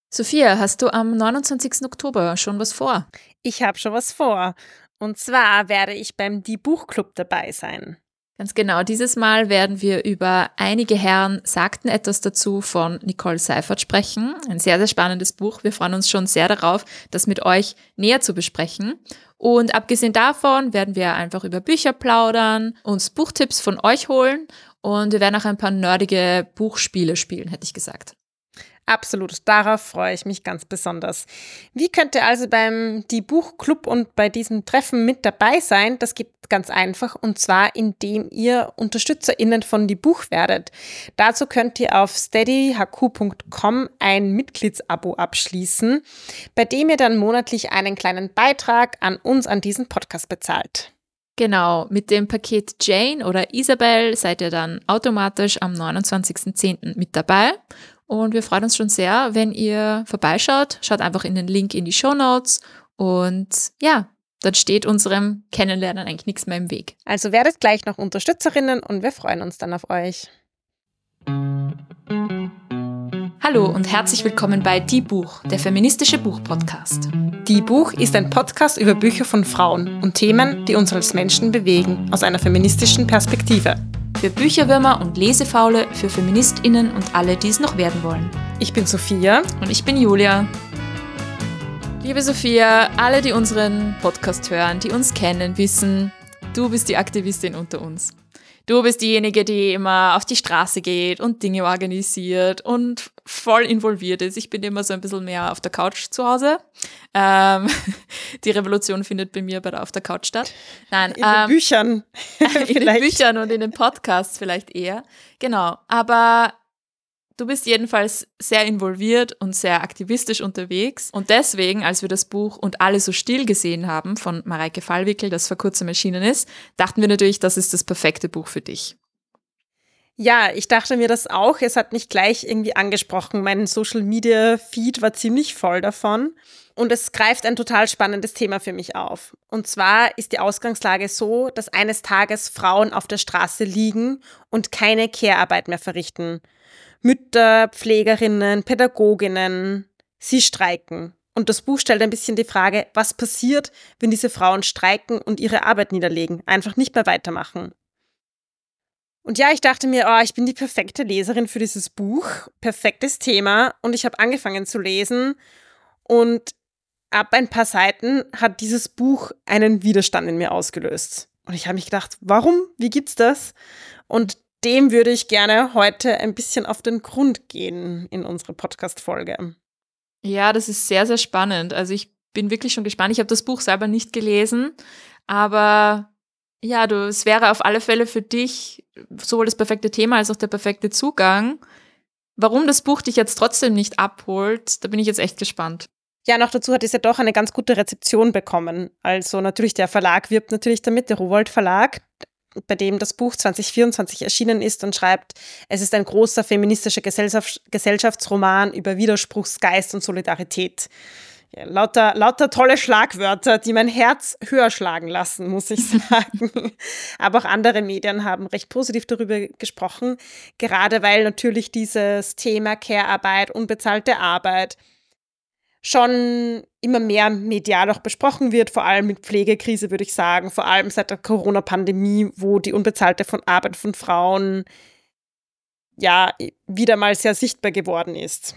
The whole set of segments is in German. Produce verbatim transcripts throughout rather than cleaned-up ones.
Sophia, hast du am neunundzwanzigsten Oktober schon was vor? Ich habe schon was vor. Und zwar werde ich beim Die Buchclub dabei sein. Ganz genau, dieses Mal werden wir über Einige Herren sagten etwas dazu von Nicole Seifert sprechen. Ein sehr, sehr spannendes Buch. Wir freuen uns schon sehr darauf, das mit euch näher zu besprechen. Und abgesehen davon werden wir einfach über Bücher plaudern, uns Buchtipps von euch holen und wir werden auch ein paar nerdige Buchspiele spielen, hätte ich gesagt. Absolut, darauf freue ich mich ganz besonders. Wie könnt ihr also beim Die Buchclub und bei diesem Treffen mit dabei sein? Das geht ganz einfach, und zwar indem ihr UnterstützerInnen von Die Buch werdet. Dazu könnt ihr auf steady h q punkt com ein Mitgliedsabo abschließen, bei dem ihr dann monatlich einen kleinen Beitrag an uns, an diesen Podcast bezahlt. Genau, mit dem Paket Jane oder Isabel seid ihr dann automatisch am neunundzwanzigsten zehnten mit dabei. Und wir freuen uns schon sehr, wenn ihr vorbeischaut. Schaut einfach in den Link in die Shownotes und ja, dann steht unserem Kennenlernen eigentlich nichts mehr im Weg. Also werdet gleich noch Unterstützerinnen und wir freuen uns dann auf euch. Hallo und herzlich willkommen bei Die Buch, der feministische Buchpodcast. Die Buch ist ein Podcast über Bücher von Frauen und Themen, die uns als Menschen bewegen, aus einer feministischen Perspektive. Für Bücherwürmer und Lesefaule, für FeministInnen und alle, die es noch werden wollen. Ich bin Sophia. Und ich bin Julia. Liebe Sophia, alle, die unseren Podcast hören, die uns kennen, wissen, du bist die Aktivistin unter uns. Du bist diejenige, die immer auf die Straße geht und Dinge organisiert und voll involviert ist. Ich bin immer so ein bisschen mehr auf der Couch zu Hause. Ähm, die Revolution findet bei mir bei der auf der Couch statt. Nein, in ähm, den Büchern. in den Büchern und in den Podcasts vielleicht eher. Genau, aber du bist jedenfalls sehr involviert und sehr aktivistisch unterwegs. Und deswegen, als wir das Buch Und alle so still gesehen haben von Mareike Fallwickel, das vor kurzem erschienen ist, dachten wir natürlich, das ist das perfekte Buch für dich. Ja, ich dachte mir das auch. Es hat mich gleich irgendwie angesprochen. Mein Social-Media-Feed war ziemlich voll davon. Und es greift ein total spannendes Thema für mich auf. Und zwar ist die Ausgangslage so, dass eines Tages Frauen auf der Straße liegen und keine Care-Arbeit mehr verrichten. Mütter, Pflegerinnen, Pädagoginnen, sie streiken. Und das Buch stellt ein bisschen die Frage, was passiert, wenn diese Frauen streiken und ihre Arbeit niederlegen, einfach nicht mehr weitermachen. Und ja, ich dachte mir, oh, ich bin die perfekte Leserin für dieses Buch, perfektes Thema, und ich habe angefangen zu lesen und ab ein paar Seiten hat dieses Buch einen Widerstand in mir ausgelöst. Und ich habe mich gedacht, warum? Wie gibt's das? Und dem würde ich gerne heute ein bisschen auf den Grund gehen in unserer Podcast-Folge. Ja, das ist sehr, sehr spannend. Also ich bin wirklich schon gespannt. Ich habe das Buch selber nicht gelesen, aber ja, du, es wäre auf alle Fälle für dich sowohl das perfekte Thema als auch der perfekte Zugang. Warum das Buch dich jetzt trotzdem nicht abholt, da bin ich jetzt echt gespannt. Ja, noch dazu hat es ja doch eine ganz gute Rezeption bekommen. Also natürlich, der Verlag wirbt natürlich damit, der Rowohlt Verlag, bei dem das Buch zwanzig vierundzwanzig erschienen ist und schreibt, es ist ein großer feministischer Gesellschafts- Gesellschaftsroman über Widerspruchsgeist und Solidarität. Ja, lauter, lauter tolle Schlagwörter, die mein Herz höher schlagen lassen, muss ich sagen. Aber auch andere Medien haben recht positiv darüber gesprochen, gerade weil natürlich dieses Thema Care-Arbeit, unbezahlte Arbeit schon immer mehr medial auch besprochen wird, vor allem mit Pflegekrise, würde ich sagen, vor allem seit der Corona-Pandemie, wo die unbezahlte von Arbeit von Frauen ja wieder mal sehr sichtbar geworden ist.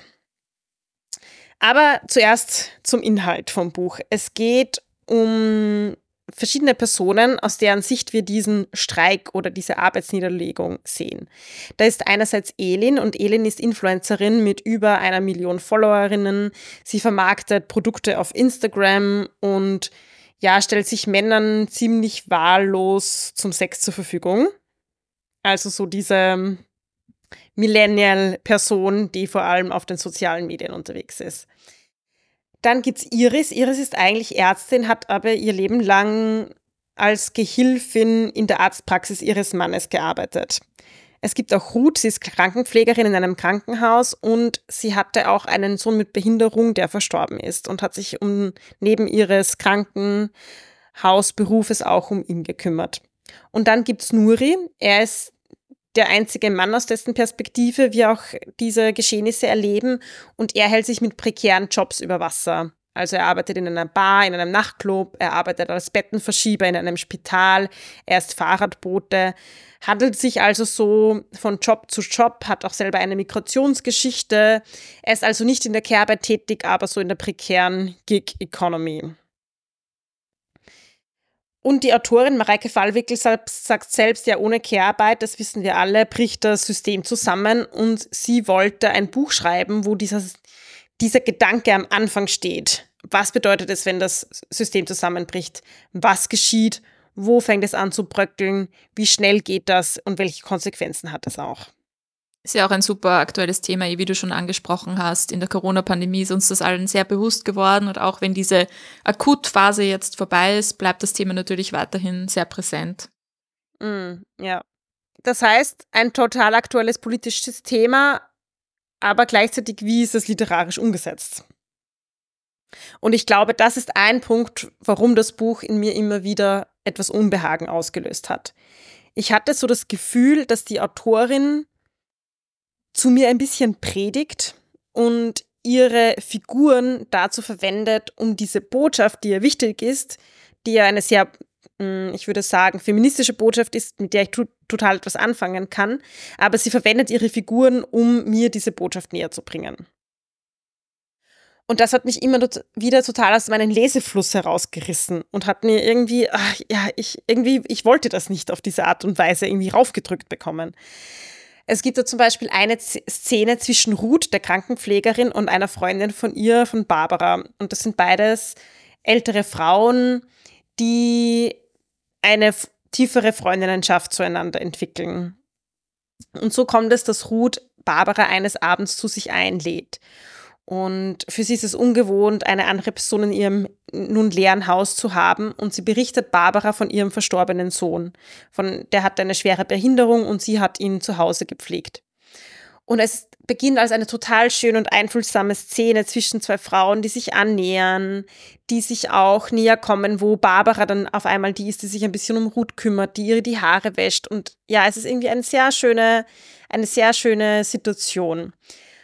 Aber zuerst zum Inhalt vom Buch. Es geht um verschiedene Personen, aus deren Sicht wir diesen Streik oder diese Arbeitsniederlegung sehen. Da ist einerseits Elin, und Elin ist Influencerin mit über einer Million Followerinnen. Sie vermarktet Produkte auf Instagram und ja, stellt sich Männern ziemlich wahllos zum Sex zur Verfügung. Also so diese Millennial-Person, die vor allem auf den sozialen Medien unterwegs ist. Dann gibt's Iris. Iris ist eigentlich Ärztin, hat aber ihr Leben lang als Gehilfin in der Arztpraxis ihres Mannes gearbeitet. Es gibt auch Ruth, sie ist Krankenpflegerin in einem Krankenhaus und sie hatte auch einen Sohn mit Behinderung, der verstorben ist, und hat sich um neben ihres Krankenhausberufes auch um ihn gekümmert. Und dann gibt's Nuri. Er ist der einzige Mann aus dessen Perspektive wir auch diese Geschehnisse erleben und er hält sich mit prekären Jobs über Wasser. Also er arbeitet in einer Bar, in einem Nachtclub, er arbeitet als Bettenverschieber in einem Spital, er ist Fahrradbote, handelt sich also so von Job zu Job, hat auch selber eine Migrationsgeschichte. Er ist also nicht in der Care-Arbeit tätig, aber so in der prekären Gig-Economy. Und die Autorin Mareike Fallwickel sagt selbst, ja, ohne Care-Arbeit, das wissen wir alle, bricht das System zusammen und sie wollte ein Buch schreiben, wo dieser, dieser Gedanke am Anfang steht. Was bedeutet es, wenn das System zusammenbricht? Was geschieht? Wo fängt es an zu bröckeln? Wie schnell geht das? Und welche Konsequenzen hat das auch? Ist ja auch ein super aktuelles Thema, wie du schon angesprochen hast. In der Corona-Pandemie ist uns das allen sehr bewusst geworden. Und auch wenn diese Akutphase jetzt vorbei ist, bleibt das Thema natürlich weiterhin sehr präsent. Mm, ja. Das heißt, ein total aktuelles politisches Thema, aber gleichzeitig, wie ist es literarisch umgesetzt? Und ich glaube, das ist ein Punkt, warum das Buch in mir immer wieder etwas Unbehagen ausgelöst hat. Ich hatte so das Gefühl, dass die Autorin zu mir ein bisschen predigt und ihre Figuren dazu verwendet, um diese Botschaft, die ihr wichtig ist, die ja eine sehr, ich würde sagen, feministische Botschaft ist, mit der ich total etwas anfangen kann, aber sie verwendet ihre Figuren, um mir diese Botschaft näher zu bringen. Und das hat mich immer wieder total aus meinem Lesefluss herausgerissen und hat mir irgendwie, ach, ja, ich irgendwie, ich wollte das nicht auf diese Art und Weise irgendwie raufgedrückt bekommen. Es gibt da zum Beispiel eine Szene zwischen Ruth, der Krankenpflegerin, und einer Freundin von ihr, von Barbara. Und das sind beides ältere Frauen, die eine tiefere Freundinnenschaft zueinander entwickeln. Und so kommt es, dass Ruth Barbara eines Abends zu sich einlädt. Und für sie ist es ungewohnt, eine andere Person in ihrem nun leeren Haus zu haben. Und sie berichtet Barbara von ihrem verstorbenen Sohn. Von, der hat eine schwere Behinderung und sie hat ihn zu Hause gepflegt. Und es beginnt als eine total schöne und einfühlsame Szene zwischen zwei Frauen, die sich annähern, die sich auch näher kommen, wo Barbara dann auf einmal die ist, die sich ein bisschen um Ruth kümmert, die ihr die Haare wäscht. Und ja, es ist irgendwie eine sehr schöne, eine sehr schöne Situation.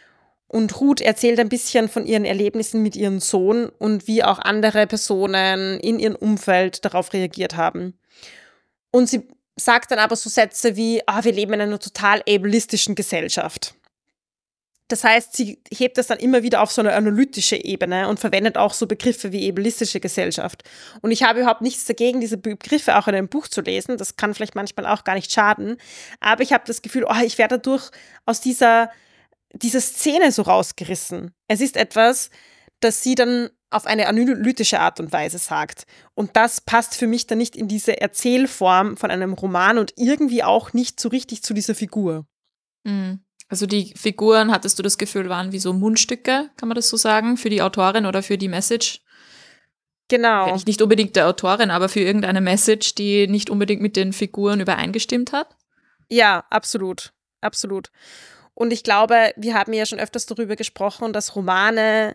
Und Ruth erzählt ein bisschen von ihren Erlebnissen mit ihrem Sohn und wie auch andere Personen in ihrem Umfeld darauf reagiert haben. Und sie sagt dann aber so Sätze wie, ah, wir leben in einer total ableistischen Gesellschaft. Das heißt, sie hebt das dann immer wieder auf so eine analytische Ebene und verwendet auch so Begriffe wie ableistische Gesellschaft. Und ich habe überhaupt nichts dagegen, diese Begriffe auch in einem Buch zu lesen. Das kann vielleicht manchmal auch gar nicht schaden. Aber ich habe das Gefühl, oh, ich werde dadurch aus dieser diese Szene so rausgerissen. Es ist etwas, das sie dann auf eine analytische Art und Weise sagt. Und das passt für mich dann nicht in diese Erzählform von einem Roman und irgendwie auch nicht so richtig zu dieser Figur. Also die Figuren, hattest du das Gefühl, waren wie so Mundstücke, kann man das so sagen, für die Autorin oder für die Message? Genau. Vielleicht nicht unbedingt der Autorin, aber für irgendeine Message, die nicht unbedingt mit den Figuren übereingestimmt hat? Ja, absolut. Absolut. Und ich glaube, wir haben ja schon öfters darüber gesprochen, dass Romane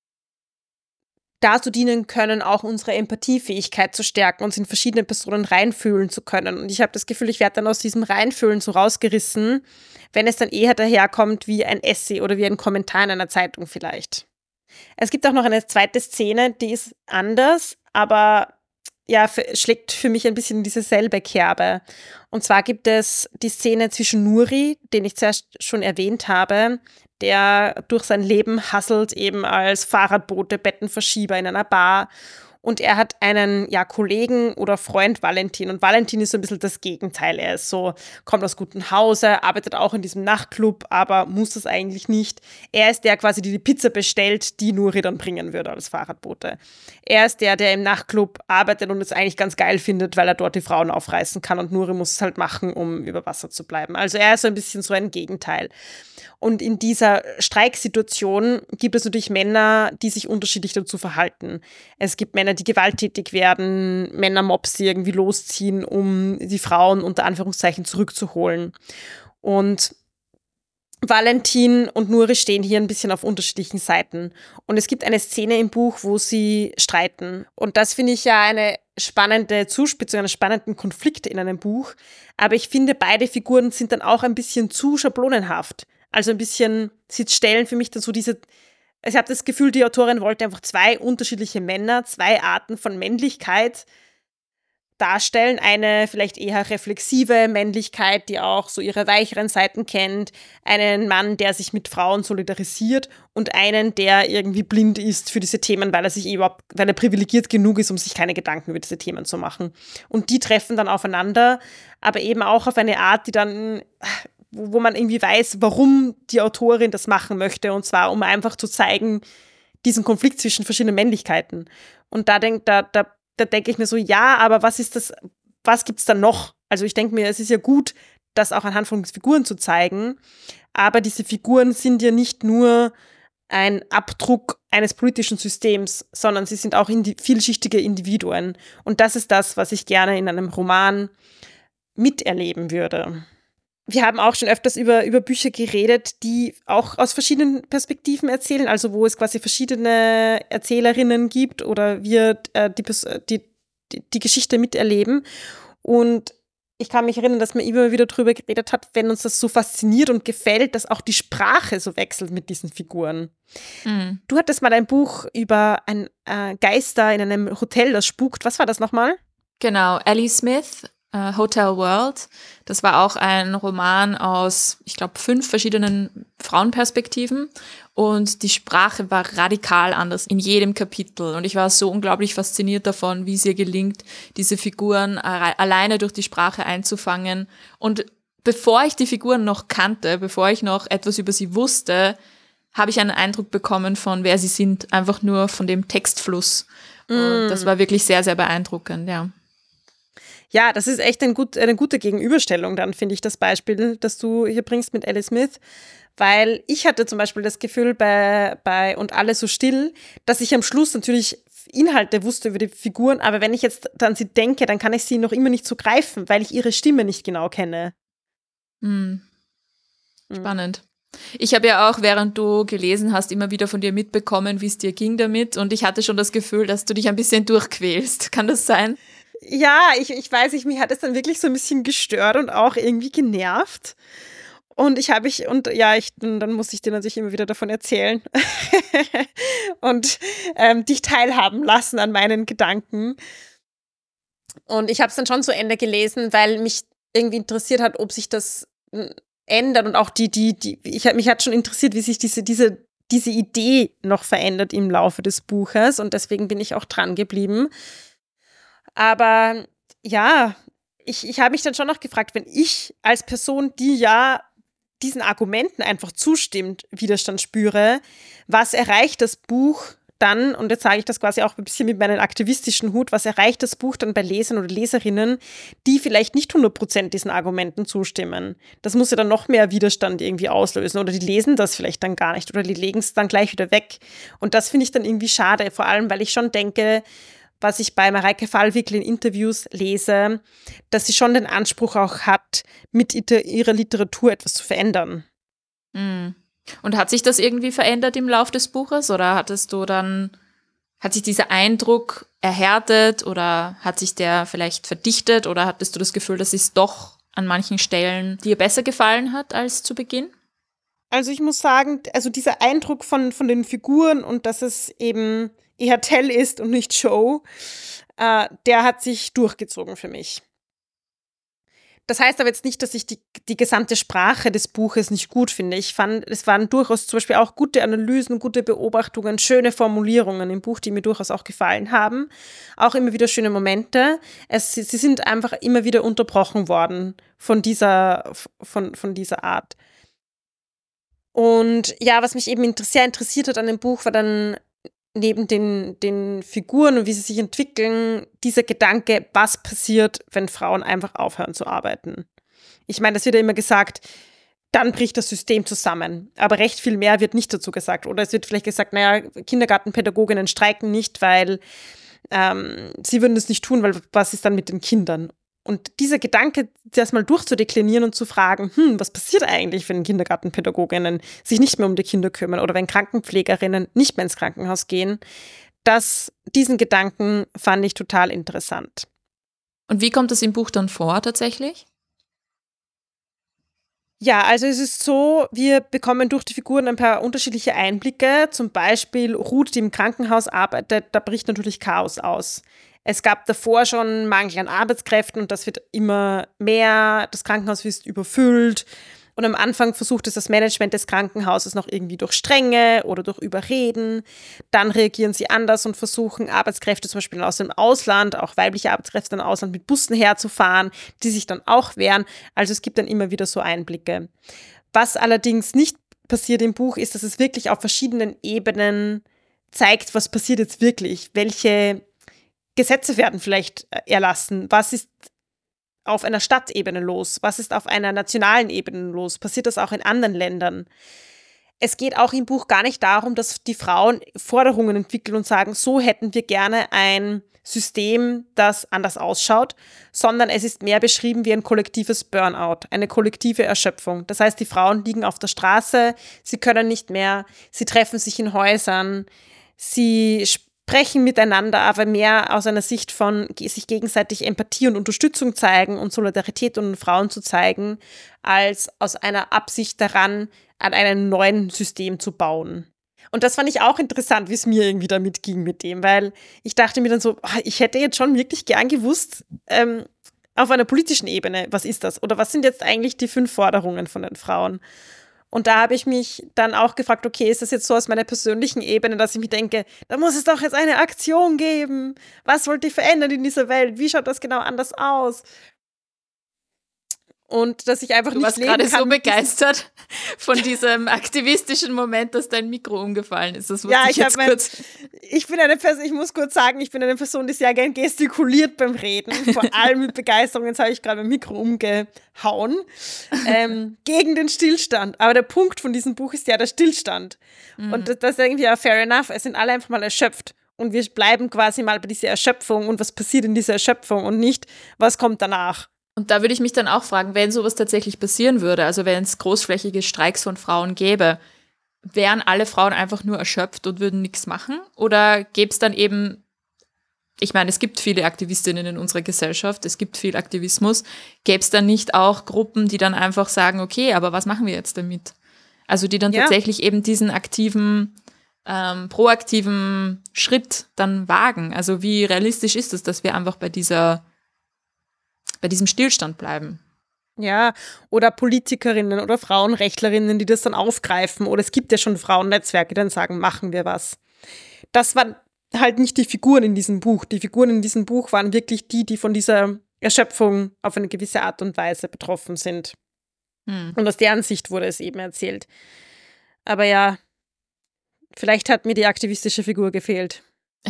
dazu dienen können, auch unsere Empathiefähigkeit zu stärken, uns in verschiedene Personen reinfühlen zu können. Und ich habe das Gefühl, ich werde dann aus diesem Reinfühlen so rausgerissen, wenn es dann eher daherkommt wie ein Essay oder wie ein Kommentar in einer Zeitung vielleicht. Es gibt auch noch eine zweite Szene, die ist anders, aber ja, schlägt für mich ein bisschen diese selbe Kerbe. Und zwar gibt es die Szene zwischen Nuri, den ich zuerst schon erwähnt habe, der durch sein Leben hustelt, eben als Fahrradbote, Bettenverschieber in einer Bar. Und er hat einen ja, Kollegen oder Freund, Valentin. Und Valentin ist so ein bisschen das Gegenteil. Er ist so, kommt aus gutem Hause, arbeitet auch in diesem Nachtclub, aber muss das eigentlich nicht. Er ist der quasi, der die Pizza bestellt, die Nuri dann bringen würde als Fahrradbote. Er ist der, der im Nachtclub arbeitet und es eigentlich ganz geil findet, weil er dort die Frauen aufreißen kann. Und Nuri muss es halt machen, um über Wasser zu bleiben. Also er ist so ein bisschen so ein Gegenteil. Und in dieser Streiksituation gibt es natürlich Männer, die sich unterschiedlich dazu verhalten. Es gibt Männer, die gewalttätig werden, Männermobs, die irgendwie losziehen, um die Frauen unter Anführungszeichen zurückzuholen. Und Valentin und Nuri stehen hier ein bisschen auf unterschiedlichen Seiten. Und es gibt eine Szene im Buch, wo sie streiten. Und das finde ich ja eine spannende Zuspitzung, einen spannenden Konflikt in einem Buch. Aber ich finde, beide Figuren sind dann auch ein bisschen zu schablonenhaft. Also ein bisschen, sie stellen für mich dann so diese, ich habe das Gefühl, die Autorin wollte einfach zwei unterschiedliche Männer, zwei Arten von Männlichkeit darstellen. Eine vielleicht eher reflexive Männlichkeit, die auch so ihre weicheren Seiten kennt. Einen Mann, der sich mit Frauen solidarisiert und einen, der irgendwie blind ist für diese Themen, weil er sich überhaupt, weil er privilegiert genug ist, um sich keine Gedanken über diese Themen zu machen. Und die treffen dann aufeinander, aber eben auch auf eine Art, die dann, wo man irgendwie weiß, warum die Autorin das machen möchte. Und zwar, um einfach zu zeigen, diesen Konflikt zwischen verschiedenen Männlichkeiten. Und da denkt, da, da Da denke ich mir so, ja, aber was ist das, was gibt es da noch? Also ich denke mir, es ist ja gut, das auch anhand von Figuren zu zeigen, aber diese Figuren sind ja nicht nur ein Abdruck eines politischen Systems, sondern sie sind auch indi- vielschichtige Individuen. Und das ist das, was ich gerne in einem Roman miterleben würde. Wir haben auch schon öfters über, über Bücher geredet, die auch aus verschiedenen Perspektiven erzählen, also wo es quasi verschiedene Erzählerinnen gibt oder wir äh, die, die, die, die Geschichte miterleben. Und ich kann mich erinnern, dass man immer wieder darüber geredet hat, wenn uns das so fasziniert und gefällt, dass auch die Sprache so wechselt mit diesen Figuren. Mhm. Du hattest mal ein Buch über ein äh, Geister in einem Hotel, das spukt. Was war das nochmal? Genau, Ellie Smith. Uh, Hotel World. Das war auch ein Roman aus, ich glaube, fünf verschiedenen Frauenperspektiven und die Sprache war radikal anders in jedem Kapitel und ich war so unglaublich fasziniert davon, wie es ihr gelingt, diese Figuren a- alleine durch die Sprache einzufangen und bevor ich die Figuren noch kannte, bevor ich noch etwas über sie wusste, habe ich einen Eindruck bekommen von, wer sie sind, einfach nur von dem Textfluss mm. und das war wirklich sehr, sehr beeindruckend, ja. Ja, das ist echt ein gut, eine gute Gegenüberstellung dann, finde ich, das Beispiel, das du hier bringst mit Ellie Smith, weil ich hatte zum Beispiel das Gefühl bei, bei Und alle so still, dass ich am Schluss natürlich Inhalte wusste über die Figuren, aber wenn ich jetzt an sie denke, dann kann ich sie noch immer nicht so greifen, weil ich ihre Stimme nicht genau kenne. Hm. Spannend. Ich habe ja auch, während du gelesen hast, immer wieder von dir mitbekommen, wie es dir ging damit und ich hatte schon das Gefühl, dass du dich ein bisschen durchquälst. Kann das sein? Ja, ich, ich weiß nicht, mich hat es dann wirklich so ein bisschen gestört und auch irgendwie genervt. Und ich habe ich, und ja, ich, dann muss ich dir natürlich immer wieder davon erzählen und ähm, dich teilhaben lassen an meinen Gedanken. Und ich habe es dann schon zu Ende gelesen, weil mich irgendwie interessiert hat, ob sich das ändert und auch die, die, die, ich hab, mich hat schon interessiert, wie sich diese, diese, diese Idee noch verändert im Laufe des Buches und deswegen bin ich auch dran geblieben. Aber ja, ich, ich habe mich dann schon noch gefragt, wenn ich als Person, die ja diesen Argumenten einfach zustimmt, Widerstand spüre, was erreicht das Buch dann, und jetzt sage ich das quasi auch ein bisschen mit meinem aktivistischen Hut, was erreicht das Buch dann bei Lesern oder Leserinnen, die vielleicht nicht hundert Prozent diesen Argumenten zustimmen? Das muss ja dann noch mehr Widerstand irgendwie auslösen oder die lesen das vielleicht dann gar nicht oder die legen es dann gleich wieder weg. Und das finde ich dann irgendwie schade, vor allem, weil ich schon denke, was ich bei Mareike Fallwickel in Interviews lese, dass sie schon den Anspruch auch hat, mit ihrer Literatur etwas zu verändern. Mm. Und hat sich das irgendwie verändert im Lauf des Buches oder hattest du dann, hat sich dieser Eindruck erhärtet oder hat sich der vielleicht verdichtet oder hattest du das Gefühl, dass es doch an manchen Stellen dir besser gefallen hat als zu Beginn? Also ich muss sagen, also dieser Eindruck von, von den Figuren und dass es eben eher Tell ist und nicht Show, äh, der hat sich durchgezogen für mich. Das heißt aber jetzt nicht, dass ich die, die gesamte Sprache des Buches nicht gut finde. Ich fand, es waren durchaus zum Beispiel auch gute Analysen, gute Beobachtungen, schöne Formulierungen im Buch, die mir durchaus auch gefallen haben. Auch immer wieder schöne Momente. Es, sie sind einfach immer wieder unterbrochen worden von dieser, von, von dieser Art. Und ja, was mich eben sehr interessiert hat an dem Buch, war dann neben den, den Figuren und wie sie sich entwickeln, dieser Gedanke, was passiert, wenn Frauen einfach aufhören zu arbeiten. Ich meine, das wird ja immer gesagt, dann bricht das System zusammen. Aber recht viel mehr wird nicht dazu gesagt. Oder es wird vielleicht gesagt, naja, Kindergartenpädagoginnen streiken nicht, weil ähm, sie würden das nicht tun, weil was ist dann mit den Kindern? Und dieser Gedanke, das mal durchzudeklinieren und zu fragen, hm, was passiert eigentlich, wenn Kindergartenpädagoginnen sich nicht mehr um die Kinder kümmern oder wenn Krankenpflegerinnen nicht mehr ins Krankenhaus gehen, das, diesen Gedanken fand ich total interessant. Und wie kommt das im Buch dann vor tatsächlich? Ja, also es ist so, wir bekommen durch die Figuren ein paar unterschiedliche Einblicke. Zum Beispiel Ruth, die im Krankenhaus arbeitet, da bricht natürlich Chaos aus. Es gab davor schon Mangel an Arbeitskräften und das wird immer mehr. Das Krankenhaus ist überfüllt. Und am Anfang versucht es das Management des Krankenhauses noch irgendwie durch Strenge oder durch Überreden. Dann reagieren sie anders und versuchen, Arbeitskräfte zum Beispiel aus dem Ausland, auch weibliche Arbeitskräfte im Ausland mit Bussen herzufahren, die sich dann auch wehren. Also es gibt dann immer wieder so Einblicke. Was allerdings nicht passiert im Buch, ist, dass es wirklich auf verschiedenen Ebenen zeigt, was passiert jetzt wirklich. Welche Gesetze werden vielleicht erlassen? Was ist auf einer Stadtebene los? Was ist auf einer nationalen Ebene los? Passiert das auch in anderen Ländern? Es geht auch im Buch gar nicht darum, dass die Frauen Forderungen entwickeln und sagen, so hätten wir gerne ein System, das anders ausschaut, sondern es ist mehr beschrieben wie ein kollektives Burnout, eine kollektive Erschöpfung. Das heißt, die Frauen liegen auf der Straße, sie können nicht mehr, sie treffen sich in Häusern, sie sprechen miteinander, aber mehr aus einer Sicht von sich gegenseitig Empathie und Unterstützung zeigen und Solidarität unter Frauen zu zeigen, als aus einer Absicht daran, an einem neuen System zu bauen. Und das fand ich auch interessant, wie es mir irgendwie damit ging mit dem, weil ich dachte mir dann so, ich hätte jetzt schon wirklich gern gewusst, ähm, auf einer politischen Ebene, was ist das? Oder was sind jetzt eigentlich die fünf Forderungen von den Frauen? Und da habe ich mich dann auch gefragt, okay, ist das jetzt so aus meiner persönlichen Ebene, dass ich mir denke, da muss es doch jetzt eine Aktion geben. Was wollt ihr verändern in dieser Welt? Wie schaut das genau anders aus? Und dass ich einfach du nicht leben kann. Du warst gerade so begeistert von diesem aktivistischen Moment, dass dein Mikro umgefallen ist. Das ja, ich, ich, jetzt mein, kurz. ich bin eine Person, ich muss kurz sagen, ich bin eine Person, die sehr gern gestikuliert beim Reden. Vor allem mit Begeisterung. Jetzt habe ich gerade mein Mikro umgehauen. Ähm, gegen den Stillstand. Aber der Punkt von diesem Buch ist ja der Stillstand. Mhm. Und das, das ist irgendwie ja fair enough. Es sind alle einfach mal erschöpft. Und wir bleiben quasi mal bei dieser Erschöpfung und was passiert in dieser Erschöpfung und nicht, was kommt danach. Und da würde ich mich dann auch fragen, wenn sowas tatsächlich passieren würde, also wenn es großflächige Streiks von Frauen gäbe, wären alle Frauen einfach nur erschöpft und würden nichts machen? Oder gäbe es dann eben, ich meine, es gibt viele Aktivistinnen in unserer Gesellschaft, es gibt viel Aktivismus, gäbe es dann nicht auch Gruppen, die dann einfach sagen, okay, aber was machen wir jetzt damit? Also die dann ja. tatsächlich eben diesen aktiven, ähm, proaktiven Schritt dann wagen. Also wie realistisch ist es, dass wir einfach bei dieser bei diesem Stillstand bleiben. Ja, oder Politikerinnen oder Frauenrechtlerinnen, die das dann aufgreifen. Oder es gibt ja schon Frauennetzwerke, die dann sagen, machen wir was. Das waren halt nicht die Figuren in diesem Buch. Die Figuren in diesem Buch waren wirklich die, die von dieser Erschöpfung auf eine gewisse Art und Weise betroffen sind. Hm. Und aus deren Sicht wurde es eben erzählt. Aber ja, vielleicht hat mir die aktivistische Figur gefehlt.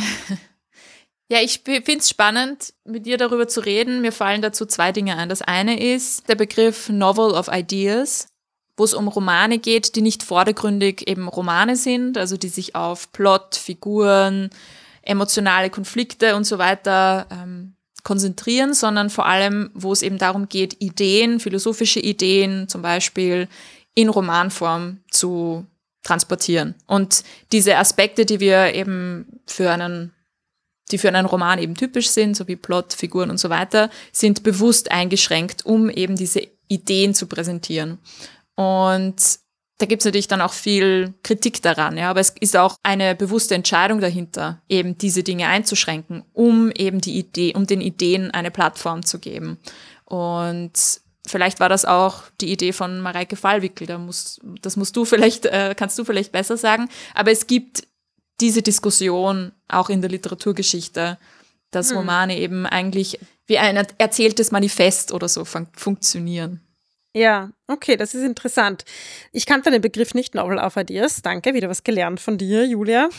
Ja, ich finde es spannend, mit dir darüber zu reden. Mir fallen dazu zwei Dinge ein. Das eine ist der Begriff Novel of Ideas, wo es um Romane geht, die nicht vordergründig eben Romane sind, also die sich auf Plot, Figuren, emotionale Konflikte und so weiter ähm, konzentrieren, sondern vor allem, wo es eben darum geht, Ideen, philosophische Ideen zum Beispiel in Romanform zu transportieren. Und diese Aspekte, die wir eben für einen die für einen Roman eben typisch sind, so wie Plot, Figuren und so weiter, sind bewusst eingeschränkt, um eben diese Ideen zu präsentieren. Und da gibt es natürlich dann auch viel Kritik daran, ja, aber es ist auch eine bewusste Entscheidung dahinter, eben diese Dinge einzuschränken, um eben die Idee, um den Ideen eine Plattform zu geben. Und vielleicht war das auch die Idee von Mareike Fallwickel, da muss, das musst du vielleicht, äh, kannst du vielleicht besser sagen, aber es gibt diese Diskussion auch in der Literaturgeschichte, dass hm. Romane eben eigentlich wie ein erzähltes Manifest oder so fun- funktionieren. Ja, okay, das ist interessant. Ich kannte den Begriff nicht, Novel of Ideas. Danke, wieder was gelernt von dir, Julia.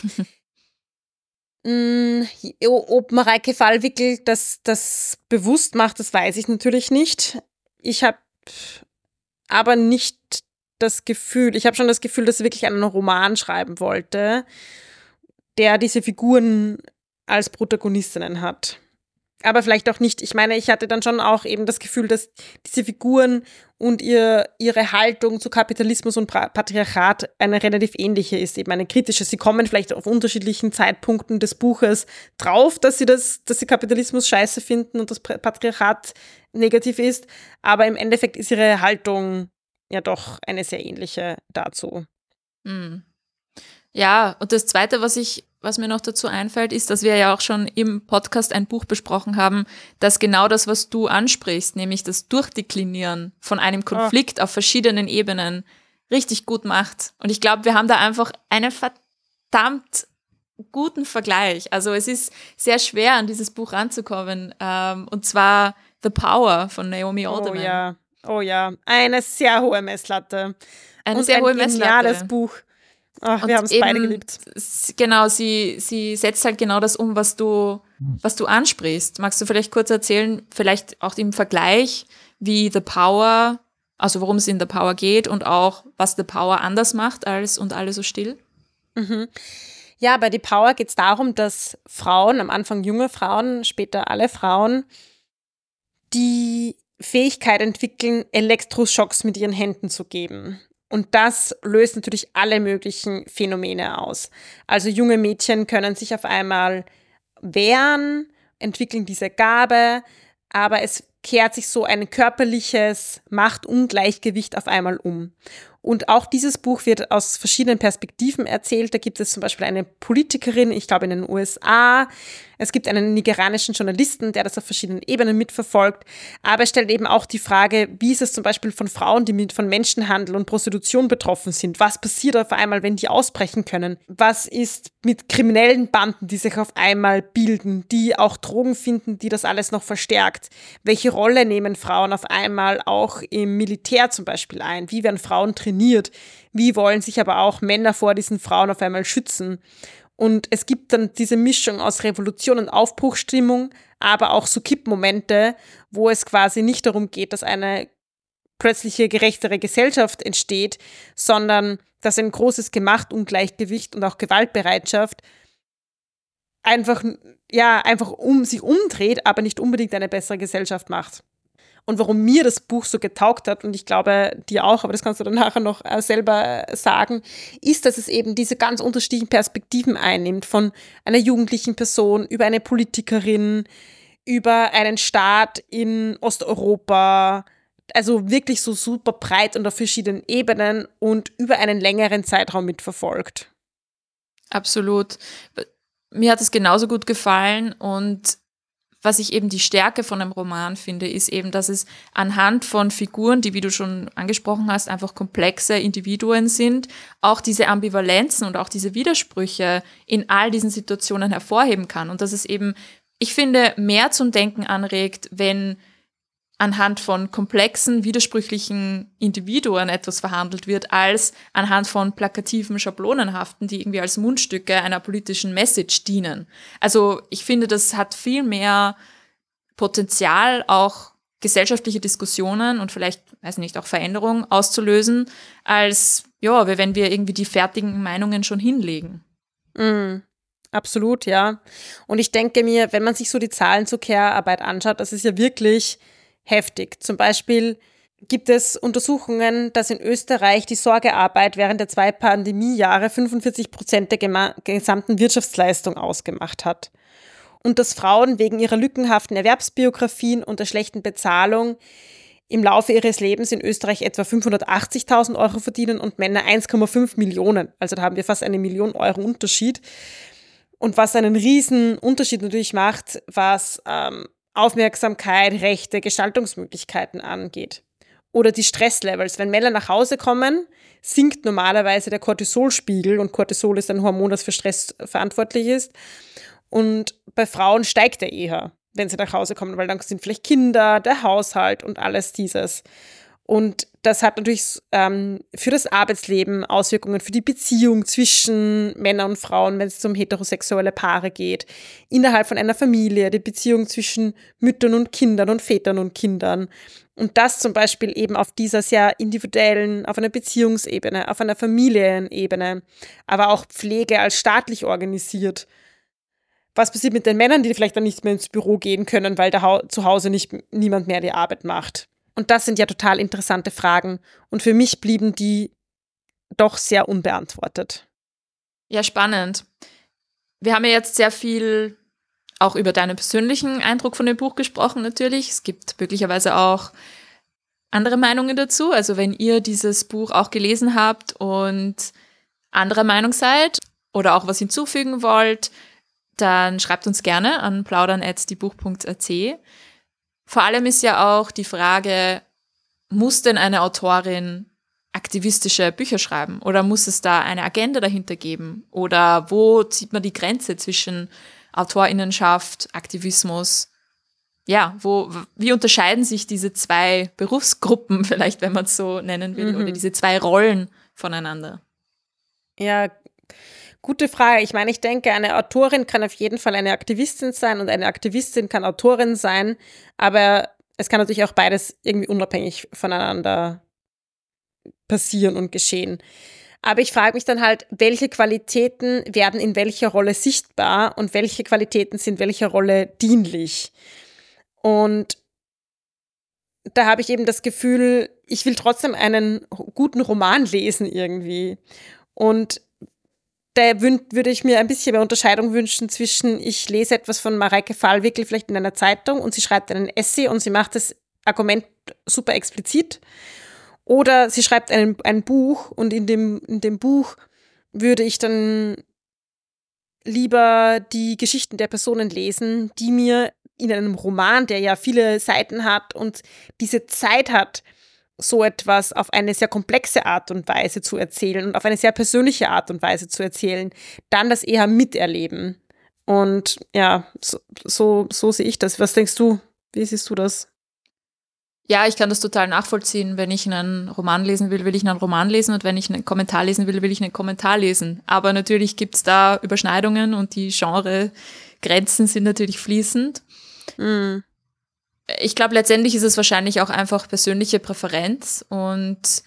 mm, ob Mareike Fallwickel das, das bewusst macht, das weiß ich natürlich nicht. Ich habe aber nicht das Gefühl, ich habe schon das Gefühl, dass sie wirklich einen Roman schreiben wollte, der diese Figuren als Protagonistinnen hat. Aber vielleicht auch nicht. Ich meine, ich hatte dann schon auch eben das Gefühl, dass diese Figuren und ihr, ihre Haltung zu Kapitalismus und Patriarchat eine relativ ähnliche ist, eben eine kritische. Sie kommen vielleicht auf unterschiedlichen Zeitpunkten des Buches drauf, dass sie das, dass sie Kapitalismus scheiße finden und das Patriarchat negativ ist, aber im Endeffekt ist ihre Haltung ja doch eine sehr ähnliche dazu. Mhm. Ja, und das Zweite, was ich, was mir noch dazu einfällt, ist, dass wir ja auch schon im Podcast ein Buch besprochen haben, das genau das, was du ansprichst, nämlich das Durchdeklinieren von einem Konflikt oh. auf verschiedenen Ebenen richtig gut macht. Und ich glaube, wir haben da einfach einen verdammt guten Vergleich. Also es ist sehr schwer, an dieses Buch ranzukommen. Ähm, und zwar The Power von Naomi Alderman. Oh ja, oh ja, eine sehr hohe Messlatte. Eine und sehr ein hohe Messlatte. Ein geniales Buch. Ach, wir haben es beide geliebt. Genau, sie, sie setzt halt genau das um, was du, was du ansprichst. Magst du vielleicht kurz erzählen, vielleicht auch im Vergleich, wie The Power, also worum es in The Power geht und auch, was The Power anders macht als Und alle so still? Mhm. Ja, bei The Power geht es darum, dass Frauen, am Anfang junge Frauen, später alle Frauen, die Fähigkeit entwickeln, Elektroschocks mit ihren Händen zu geben. Und das löst natürlich alle möglichen Phänomene aus. Also junge Mädchen können sich auf einmal wehren, entwickeln diese Gabe, aber es kehrt sich so ein körperliches Machtungleichgewicht auf einmal um. Und auch dieses Buch wird aus verschiedenen Perspektiven erzählt. Da gibt es zum Beispiel eine Politikerin, ich glaube in den U S A. Es gibt einen nigerianischen Journalisten, der das auf verschiedenen Ebenen mitverfolgt. Aber es stellt eben auch die Frage, wie ist es zum Beispiel von Frauen, die mit, von Menschenhandel und Prostitution betroffen sind? Was passiert auf einmal, wenn die ausbrechen können? Was ist mit kriminellen Banden, die sich auf einmal bilden, die auch Drogen finden, die das alles noch verstärkt? Welche Rolle nehmen Frauen auf einmal auch im Militär zum Beispiel ein? Wie werden Frauen trainiert? Wie wollen sich aber auch Männer vor diesen Frauen auf einmal schützen? Und es gibt dann diese Mischung aus Revolution und Aufbruchsstimmung, aber auch so Kippmomente, wo es quasi nicht darum geht, dass eine plötzliche gerechtere Gesellschaft entsteht, sondern dass ein großes Machtungleichgewicht und auch Gewaltbereitschaft einfach, ja, einfach um sich umdreht, aber nicht unbedingt eine bessere Gesellschaft macht. Und warum mir das Buch so getaugt hat, und ich glaube dir auch, aber das kannst du dann nachher noch äh, selber sagen, ist, dass es eben diese ganz unterschiedlichen Perspektiven einnimmt, von einer jugendlichen Person über eine Politikerin, über einen Staat in Osteuropa, also wirklich so super breit und auf verschiedenen Ebenen und über einen längeren Zeitraum mitverfolgt. Absolut. Mir hat es genauso gut gefallen und was ich eben die Stärke von einem Roman finde, ist eben, dass es anhand von Figuren, die, wie du schon angesprochen hast, einfach komplexe Individuen sind, auch diese Ambivalenzen und auch diese Widersprüche in all diesen Situationen hervorheben kann. Und dass es eben, ich finde, mehr zum Denken anregt, wenn anhand von komplexen, widersprüchlichen Individuen etwas verhandelt wird, als anhand von plakativen Schablonenhaften, die irgendwie als Mundstücke einer politischen Message dienen. Also ich finde, das hat viel mehr Potenzial, auch gesellschaftliche Diskussionen und vielleicht, weiß nicht, auch Veränderungen auszulösen, als ja, wenn wir irgendwie die fertigen Meinungen schon hinlegen. Mm. Absolut, ja. Und ich denke mir, wenn man sich so die Zahlen zur Care-Arbeit anschaut, das ist ja wirklich heftig. Zum Beispiel gibt es Untersuchungen, dass in Österreich die Sorgearbeit während der zwei Pandemiejahre fünfundvierzig Prozent der gema- gesamten Wirtschaftsleistung ausgemacht hat. Und dass Frauen wegen ihrer lückenhaften Erwerbsbiografien und der schlechten Bezahlung im Laufe ihres Lebens in Österreich etwa fünfhundertachtzigtausend Euro verdienen und Männer eins Komma fünf Millionen. Also da haben wir fast eine Million Euro Unterschied. Und was einen riesen Unterschied natürlich macht, was ähm, Aufmerksamkeit, Rechte, Gestaltungsmöglichkeiten angeht. Oder die Stresslevels. Wenn Männer nach Hause kommen, sinkt normalerweise der Cortisolspiegel und Cortisol ist ein Hormon, das für Stress verantwortlich ist. Und bei Frauen steigt er eher, wenn sie nach Hause kommen, weil dann sind vielleicht Kinder, der Haushalt und alles dieses. Und das hat natürlich ähm, für das Arbeitsleben Auswirkungen für die Beziehung zwischen Männern und Frauen, wenn es um heterosexuelle Paare geht. Innerhalb von einer Familie, die Beziehung zwischen Müttern und Kindern und Vätern und Kindern. Und das zum Beispiel eben auf dieser sehr individuellen, auf einer Beziehungsebene, auf einer Familienebene, aber auch Pflege als staatlich organisiert. was passiert mit den Männern, die vielleicht dann nicht mehr ins Büro gehen können, weil da hau- zu Hause nicht niemand mehr die Arbeit macht? Und das sind ja total interessante Fragen. Und für mich blieben die doch sehr unbeantwortet. Ja, spannend. Wir haben ja jetzt sehr viel auch über deinen persönlichen Eindruck von dem Buch gesprochen natürlich. Es gibt möglicherweise auch andere Meinungen dazu. Also wenn ihr dieses Buch auch gelesen habt und anderer Meinung seid oder auch was hinzufügen wollt, dann schreibt uns gerne an plaudern at diebuch punkt a t. Vor allem ist ja auch die Frage, muss denn eine Autorin aktivistische Bücher schreiben oder muss es da eine Agenda dahinter geben? Oder wo zieht man die Grenze zwischen AutorInnenschaft, Aktivismus? Ja, wo, wie unterscheiden sich diese zwei Berufsgruppen vielleicht, wenn man es so nennen will, Mhm. oder diese zwei Rollen voneinander? Ja, gute Frage. Ich meine, ich denke, eine Autorin kann auf jeden Fall eine Aktivistin sein und eine Aktivistin kann Autorin sein, aber es kann natürlich auch beides irgendwie unabhängig voneinander passieren und geschehen. Aber ich frage mich dann halt, welche Qualitäten werden in welcher Rolle sichtbar und welche Qualitäten sind welcher Rolle dienlich? Und da habe ich eben das Gefühl, ich will trotzdem einen guten Roman lesen irgendwie. Und da wün- würde ich mir ein bisschen mehr Unterscheidung wünschen zwischen, ich lese etwas von Mareike Fallwickel vielleicht in einer Zeitung und sie schreibt einen Essay und sie macht das Argument super explizit. Oder sie schreibt ein, ein Buch und in dem, in dem Buch würde ich dann lieber die Geschichten der Personen lesen, die mir in einem Roman, der ja viele Seiten hat und diese Zeit hat, so etwas auf eine sehr komplexe Art und Weise zu erzählen und auf eine sehr persönliche Art und Weise zu erzählen, dann das eher miterleben. Und ja, so, so, so sehe ich das. Was denkst du? Wie siehst du das? Ja, ich kann das total nachvollziehen. Wenn ich einen Roman lesen will, will ich einen Roman lesen und wenn ich einen Kommentar lesen will, will ich einen Kommentar lesen. Aber natürlich gibt es da Überschneidungen und die Genregrenzen sind natürlich fließend. Mm. Ich glaube, letztendlich ist es wahrscheinlich auch einfach persönliche Präferenz und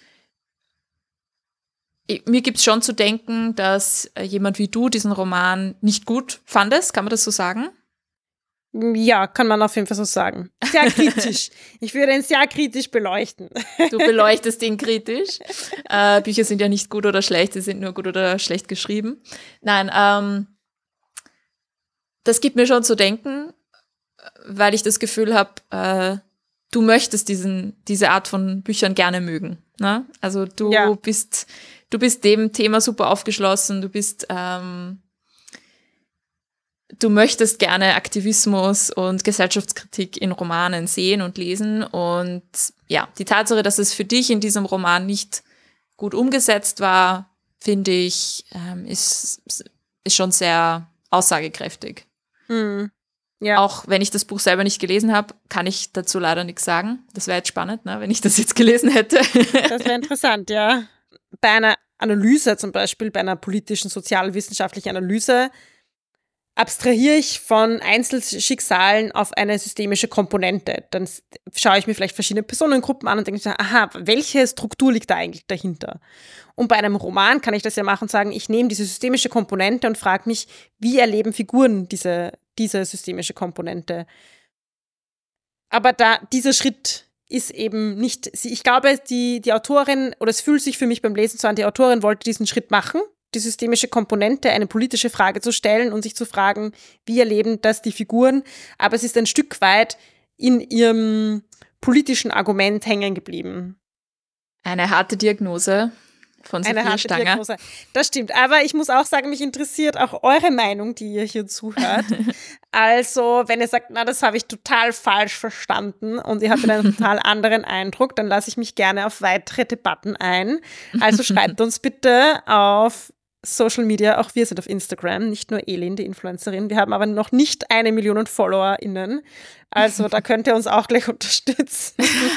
ich, mir gibt es schon zu denken, dass jemand wie du diesen Roman nicht gut fandest. Kann man das so sagen? Ja, kann man auf jeden Fall so sagen. Sehr kritisch. Ich würde ihn sehr kritisch beleuchten. Du beleuchtest ihn kritisch. Äh, Bücher sind ja nicht gut oder schlecht, sie sind nur gut oder schlecht geschrieben. Nein, ähm, das gibt mir schon zu denken, weil ich das Gefühl habe, äh, du möchtest diesen, diese Art von Büchern gerne mögen. Ne? Also du Ja. bist, du bist dem Thema super aufgeschlossen, du bist, ähm, du möchtest gerne Aktivismus und Gesellschaftskritik in Romanen sehen und lesen. Und ja, die Tatsache, dass es für dich in diesem Roman nicht gut umgesetzt war, finde ich, ähm, ist, ist schon sehr aussagekräftig. Hm. Ja. Auch wenn ich das Buch selber nicht gelesen habe, kann ich dazu leider nichts sagen. Das wäre jetzt spannend, ne, wenn ich das jetzt gelesen hätte. Das wäre interessant, ja. Bei einer Analyse zum Beispiel, bei einer politischen, sozialwissenschaftlichen Analyse, abstrahiere ich von Einzelschicksalen auf eine systemische Komponente. Dann schaue ich mir vielleicht verschiedene Personengruppen an und denke mir, aha, welche Struktur liegt da eigentlich dahinter? Und bei einem Roman kann ich das ja machen und sagen, ich nehme diese systemische Komponente und frage mich, wie erleben Figuren diese, diese systemische Komponente? Aber da, dieser Schritt ist eben nicht, ich glaube, die, die Autorin, oder es fühlt sich für mich beim Lesen so an, die Autorin wollte diesen Schritt machen, die systemische Komponente, eine politische Frage zu stellen und sich zu fragen, wie erleben das die Figuren, aber es ist ein Stück weit in ihrem politischen Argument hängen geblieben. Eine harte Diagnose von Eine Sophia harte Stanger. Diagnose. Das stimmt, aber ich muss auch sagen, mich interessiert auch eure Meinung, die ihr hier zuhört. Also, wenn ihr sagt, na, das habe ich total falsch verstanden und ihr habt einen total anderen Eindruck, dann lasse ich mich gerne auf weitere Debatten ein. Also schreibt uns bitte auf Social Media, auch wir sind auf Instagram, nicht nur Elin, die Influencerin. Wir haben aber noch nicht eine Million FollowerInnen. Also da könnt ihr uns auch gleich unterstützen.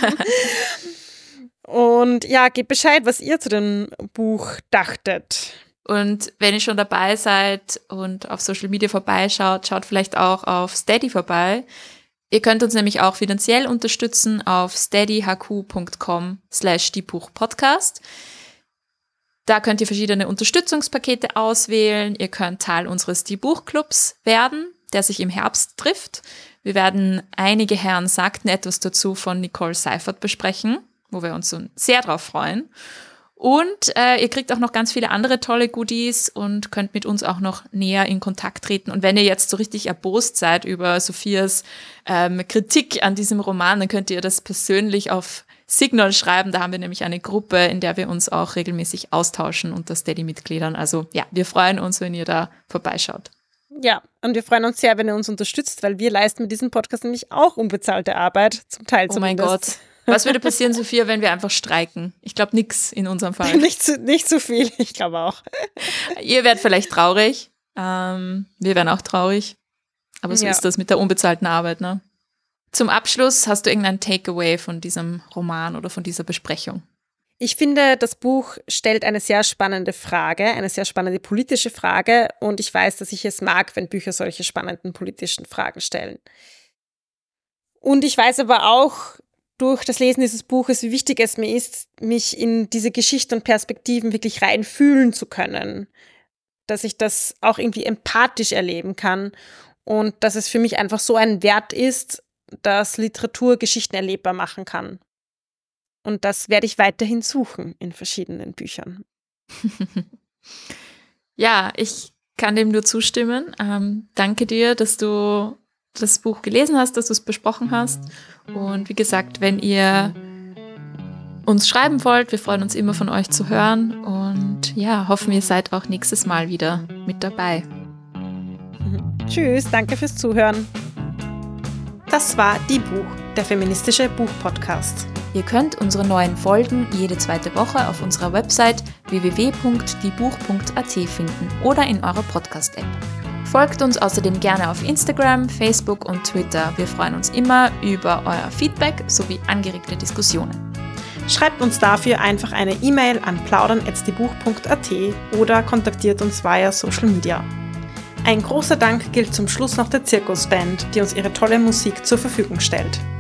Und ja, gebt Bescheid, was ihr zu dem Buch dachtet. Und wenn ihr schon dabei seid und auf Social Media vorbeischaut, schaut vielleicht auch auf Steady vorbei. Ihr könnt uns nämlich auch finanziell unterstützen auf steadyhq.com slash diebuchpodcast. Da könnt ihr verschiedene Unterstützungspakete auswählen. Ihr könnt Teil unseres Die Buchclubs werden. der sich im Herbst trifft. Wir werden Einige Herren sagten etwas dazu von Nicole Seifert besprechen, wo wir uns so sehr drauf freuen. Und äh, ihr kriegt auch noch ganz viele andere tolle Goodies und könnt mit uns auch noch näher in Kontakt treten. Und wenn ihr jetzt so richtig erbost seid über Sophias ähm, Kritik an diesem Roman, dann könnt ihr das persönlich auf Signal schreiben. Da haben wir nämlich eine Gruppe, in der wir uns auch regelmäßig austauschen unter Steady-Mitgliedern. Also ja, wir freuen uns, wenn ihr da vorbeischaut. Ja, und wir freuen uns sehr, wenn ihr uns unterstützt, weil wir leisten mit diesem Podcast nämlich auch unbezahlte Arbeit, zum Teil zumindest. Oh mein Gott. Was würde passieren, Sophia, wenn wir einfach streiken? Ich glaube, nichts in unserem Fall. nicht, zu, nicht zu viel, ich glaube auch. Ihr werdet vielleicht traurig. Ähm, wir wären auch traurig. Aber so ja. ist das mit der unbezahlten Arbeit, ne? Zum Abschluss, hast du irgendein Takeaway von diesem Roman oder von dieser Besprechung? Ich finde, das Buch stellt eine sehr spannende Frage, eine sehr spannende politische Frage. Und ich weiß, dass ich es mag, wenn Bücher solche spannenden politischen Fragen stellen. Und ich weiß aber auch, durch das Lesen dieses Buches, wie wichtig es mir ist, mich in diese Geschichten und Perspektiven wirklich reinfühlen zu können. Dass ich das auch irgendwie empathisch erleben kann und dass es für mich einfach so ein Wert ist, dass Literatur Geschichten erlebbar machen kann. Und das werde ich weiterhin suchen in verschiedenen Büchern. Ja, ich kann dem nur zustimmen. Ähm, danke dir, dass du das Buch gelesen hast, dass du es besprochen hast. Und wie gesagt, wenn ihr uns schreiben wollt, wir freuen uns immer von euch zu hören. Und ja, hoffen, ihr seid auch nächstes Mal wieder mit dabei. Tschüss, danke fürs Zuhören. Das war Die Buch, der feministische Buchpodcast. Ihr könnt unsere neuen Folgen jede zweite Woche auf unserer Website w w w punkt die buch punkt a t finden oder in eurer Podcast-App. Folgt uns außerdem gerne auf Instagram, Facebook und Twitter. Wir freuen uns immer über euer Feedback sowie angeregte Diskussionen. Schreibt uns dafür einfach eine E-Mail an plaudern at die buch punkt a t oder kontaktiert uns via Social Media. Ein großer Dank gilt zum Schluss noch der Zirkusband, die uns ihre tolle Musik zur Verfügung stellt.